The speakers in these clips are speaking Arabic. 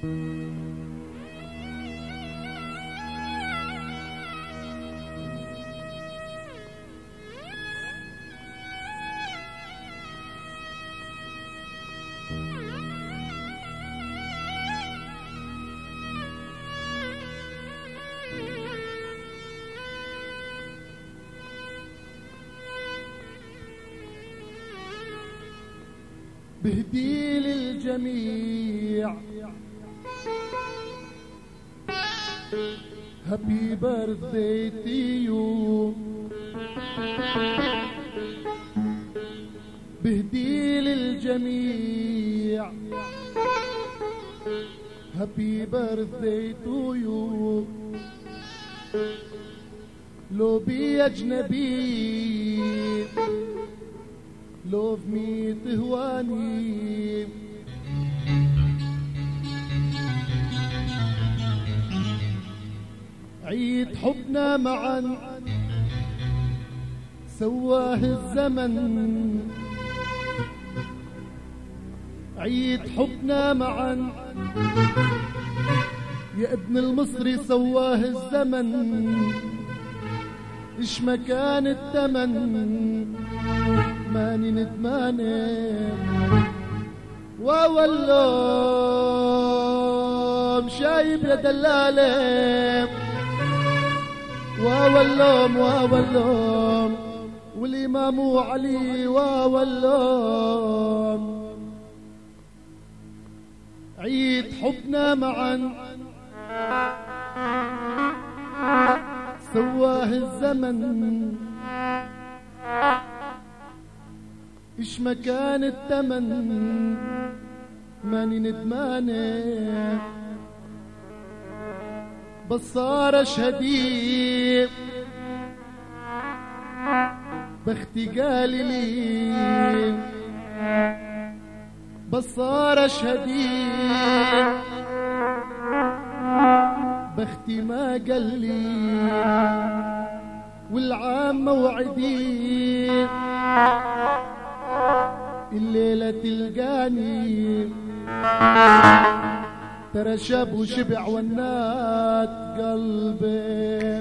بهدي للجميع هابي بيرثداي تو يو. بهدي للجميع هابي بيرثداي تو يو. لو بي أجنبي لوف مي تهواني. عيد حبنا معا سواه الزمن. عيد حبنا معا يا ابن المصري سواه الزمن. إش مكان التمن ماني ندمانة واللوم شايب يا دلالة. واللوم والإمام علي واللوم. عيد حبنا معا سواه الزمن. إش مكان التمن ماني ندمانة بس صار شهدي بختي قالي لي. بس صار شهدي بختي ما قال لي. والعام موعدي الليلة تلقاني ترى شاب وشبع ونات قلبي.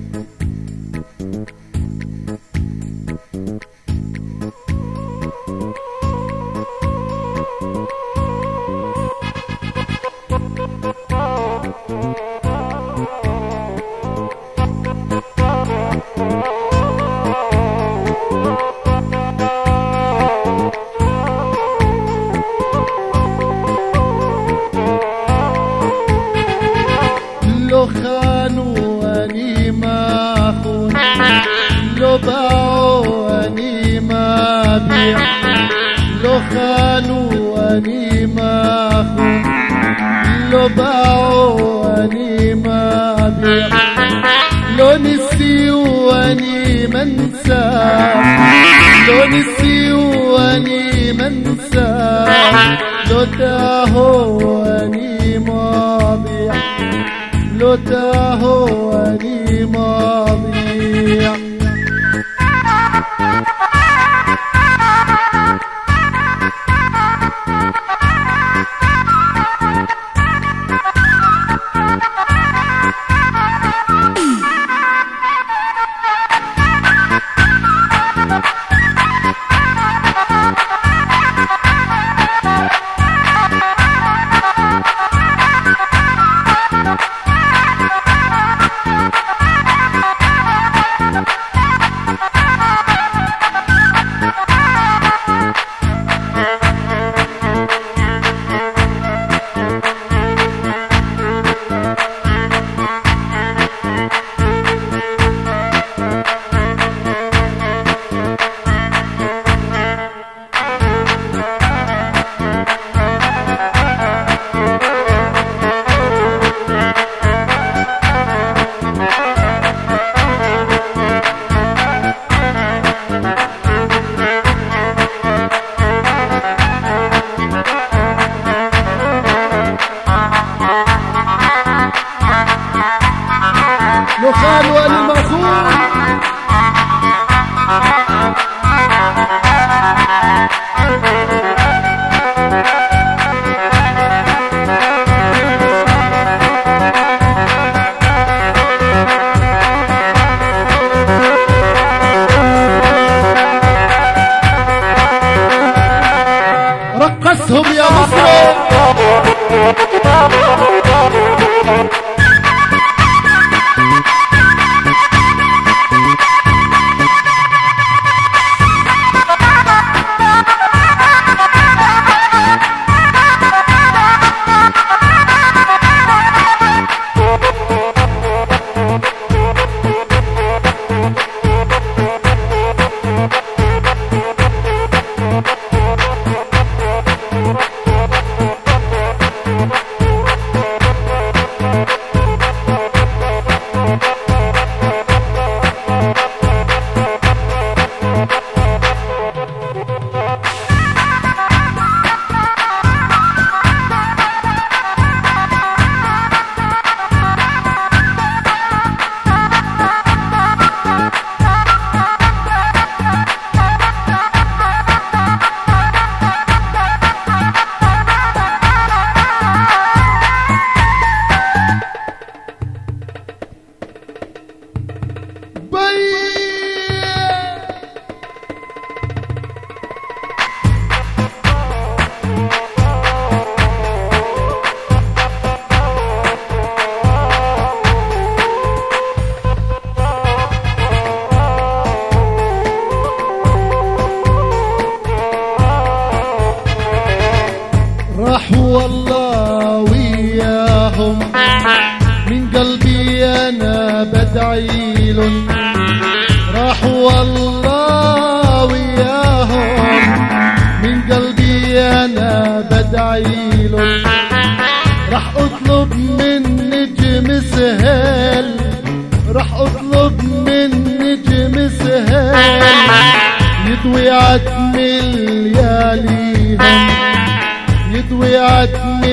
لو خانوا أني ما خون، لو باعوا أني ما بيع. لو خانوا أني ما خون، لو باعوا أني ما بيع. لو نسيوا أني منسى، لو نسيوا أني منسى. لو تاهوا أني ما بيع، لو تاهوا أني ما بيع. راحوا والله وياهم، من قلبي انا بدعيلن. راحوا والله وياهم، من قلبي انا بدعيلن. راح اطلب من نجم سهل، راح اطلب من نجم سهل، يضوي عتم لياليهم، يضوي عتم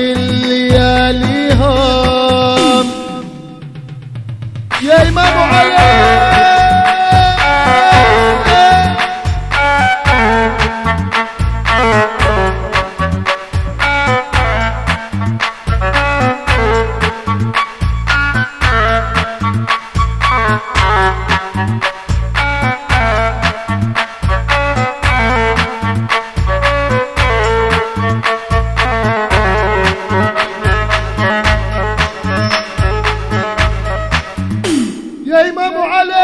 لياليهم. يا إمام علي يا إمام علي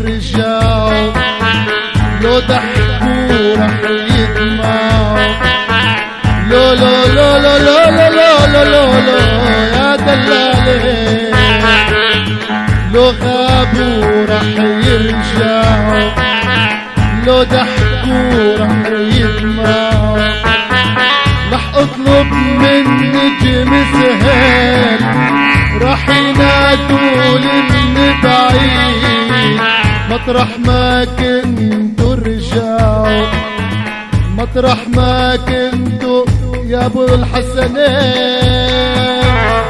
يرجعوا، لو ضحكوا رح يدمعوا. لو لو لو لو لو لو لو لو لو يا دلالي، لو غابوا رح يرجعوا، لو ضحكوا رح يدمعوا. رح اطلب من نجم سهل، رح ينادولي من بعيد، مطرح ما كنتوا رجعوا، مطرح ما كنتوا يا ابو الحسنين.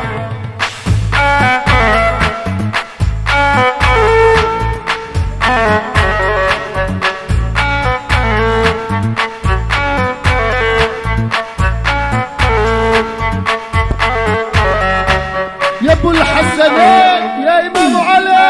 يا ابو الحسنين يا امام علي.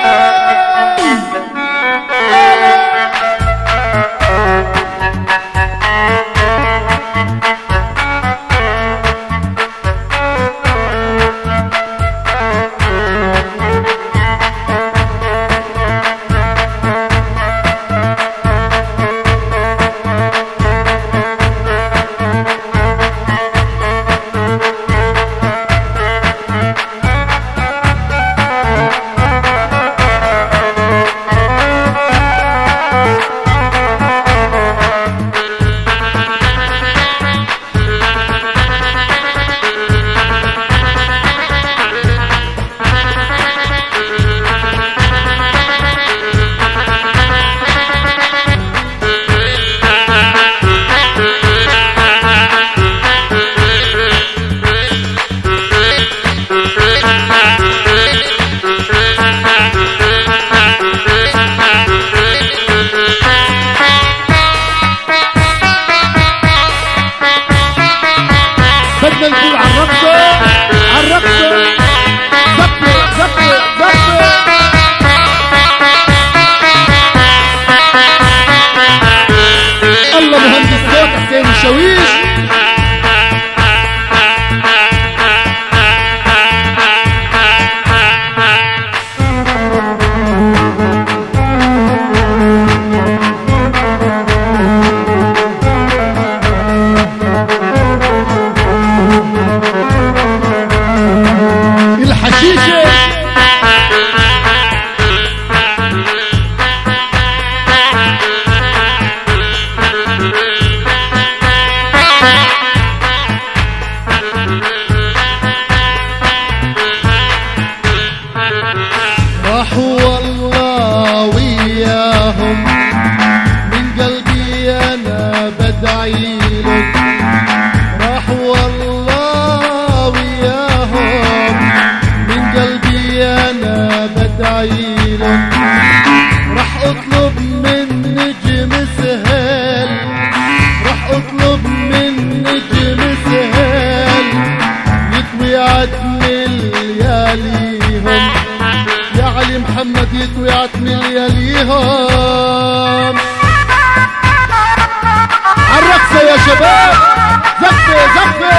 بدنا نقول عالرقصة عالرقصة، زقة زقة زقة. الله مهندس صوت حسين الشويش. راحوا والله وياهم، من قلبي انا بدعيلهم. راحوا والله وياهم، من قلبي انا بدعيلهم. رح اطلب من نجم سهل، رح اطلب من نجم سهل، يطوي عتم لياليهم. يا علي محمد يطوي عتم لياليهم. عالرقصة يا شباب، زقة زقة.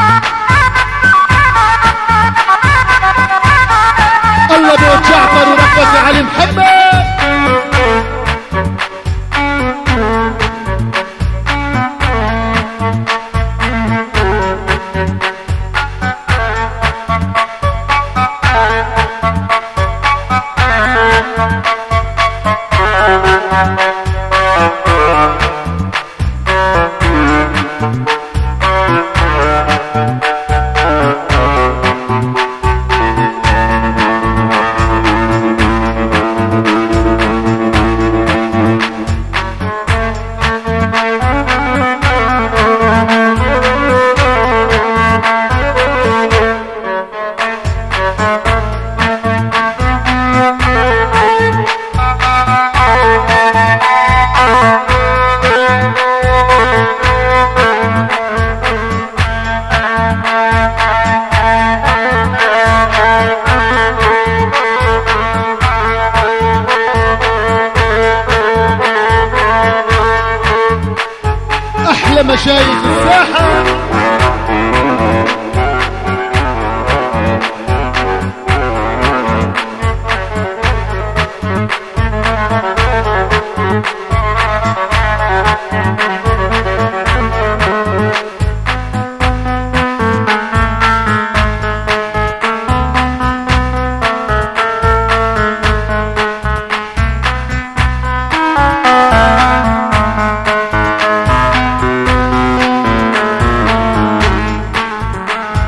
الله بوت جعفر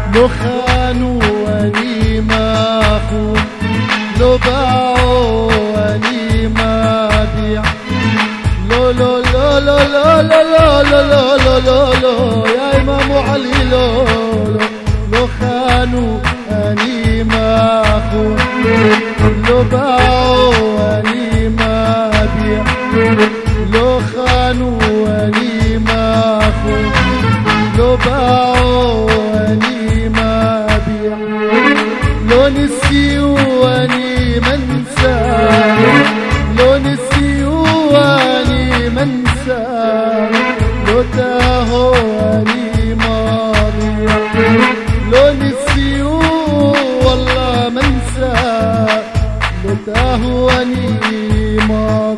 لو خانوا واني ما خون، لو باعوا واني ما بيع. لو لو لو لو لو لو لو لو لو لو لو يا إمام علي، لو لو لو خانوا واني ما خون، لو باعوا واني ما بيع. لو خانوا واني ما خون، لو باعوا واني ما بيع. لو نسيوا واني منسى، لو نسيوا واني منسى. لو تاهوا واني ما ضيع، لو نسيوا والله منسى. لو تاهوا واني ما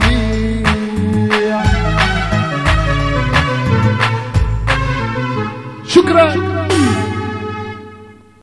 ضيع. شكرا.